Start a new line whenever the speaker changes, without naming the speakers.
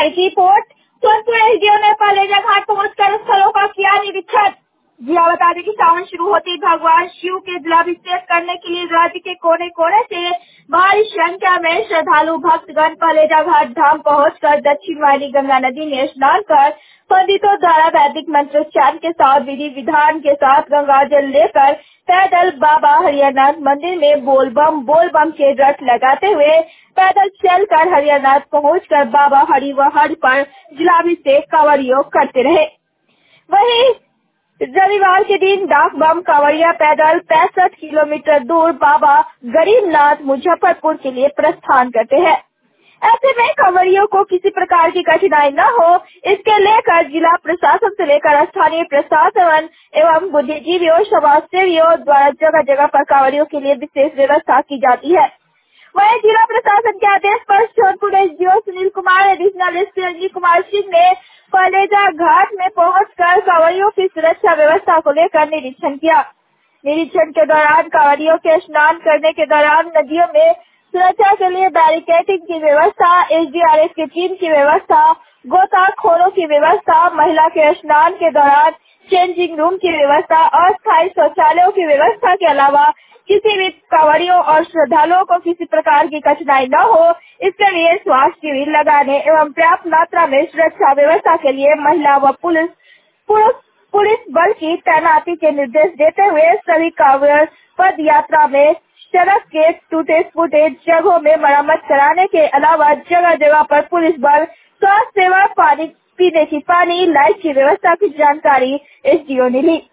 कुमारी की report. Sonpur SDO ने पालेजा घाट पहुंचकर स्थलों का किया निरीक्षण। जिला बता दें कि सावन शुरू होते ही भगवान शिव के जलाभिषेक करने के लिए राज्य के कोने कोने से भारी संख्या में श्रद्धालु भक्तगण पालेजा घाट धाम पहुंचकर दक्षिण वाहिनी गंगा नदी में स्नान कर पंडितों द्वारा वैदिक मंत्रोच्चार के साथ विधि विधान के साथ गंगा जल लेकर पैदल बाबा हरिहरनाथ मंदिर में बोल बम के रट लगाते हुए पैदल चलकर हरिहरनाथ पहुंचकर बाबा हरिहर पर जलाभिषेक कांवड़ियों करते रहे। वहीं रविवार के दिन डाक बम कांवड़िया पैदल 65 किलोमीटर दूर बाबा गरीबनाथ मुजफ्फरपुर के लिए प्रस्थान करते हैं। ऐसे में कांवड़ियों को किसी प्रकार की कठिनाई न हो, इसके लेकर जिला प्रशासन से लेकर स्थानीय प्रशासन एवं बुद्धिजीवियों समाज सेवियों द्वारा जगह जगह पर कांवड़ियों के लिए विशेष व्यवस्था की जाती है। वहीं जिला प्रशासन के आदेश पर Sonpur SDO Sunil Kumar, additional SP Ranjit Kumar Singh ने पालेजा घाट में पहुंचकर कांवड़ियों की सुरक्षा व्यवस्था को लेकर निरीक्षण किया। निरीक्षण के दौरान कांवड़ियों के स्नान करने के दौरान नदियों में सुरक्षा के लिए बैरिकेडिंग की व्यवस्था, एसडीआरएफ की टीम की व्यवस्था, गोताखोरों की व्यवस्था, महिला के स्नान के दौरान चेंजिंग रूम की व्यवस्था, अस्थायी शौचालयों की व्यवस्था के अलावा किसी भी कांवड़ियों और श्रद्धालुओं को किसी प्रकार की कठिनाई न हो, इसके लिए स्वास्थ्य शिविर लगाने एवं पर्याप्त मात्रा में सुरक्षा व्यवस्था के लिए महिला व पुलिस बल की तैनाती के निर्देश देते हुए सभी कांवड़ पद यात्रा में सड़क के टूटे फूटे जगहों में मरम्मत कराने के अलावा जगह जगह पर पुलिस बल, स्वास्थ्य सेवा, पानी पीने की पानी, लाइट की व्यवस्था की जानकारी एसडीओ ने ली।